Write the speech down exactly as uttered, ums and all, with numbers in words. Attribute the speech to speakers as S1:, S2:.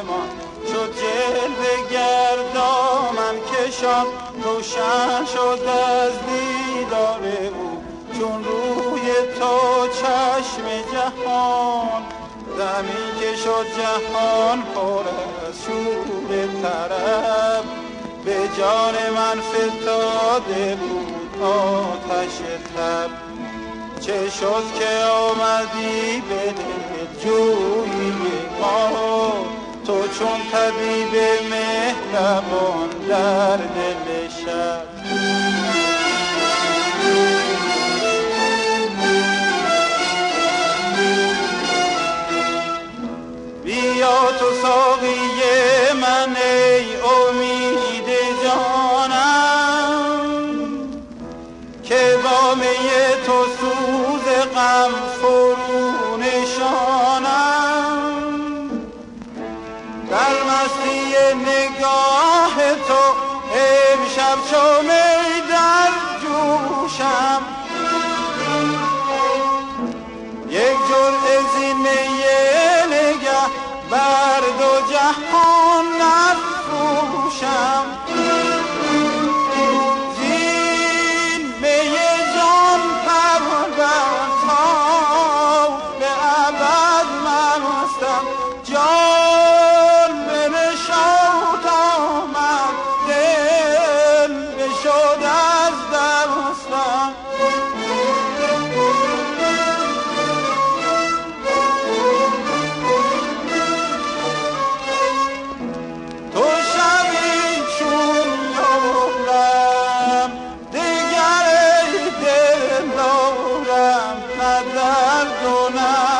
S1: من شد جلوه گردامن کشان روشن شد از دیدار او چون روی تو چشم جهان زمین که شد جهان پر از شور طرب به جان من فتاده بود آتش تب چه شد که آمدی به دل جویی ما تو چون طبیب مهربان در دل شب بیا تو ساقی من ای امید جانم که با می تو سوز غم فرو نشانم در مستی نگاه تو امشب چو می در جوشم یک جرعه زین می نگه بر دو جهان نفروشم زین می جان پرورم تا به ابد مستم جان به نشاط آمد دل بشد از دستم نه درد و نه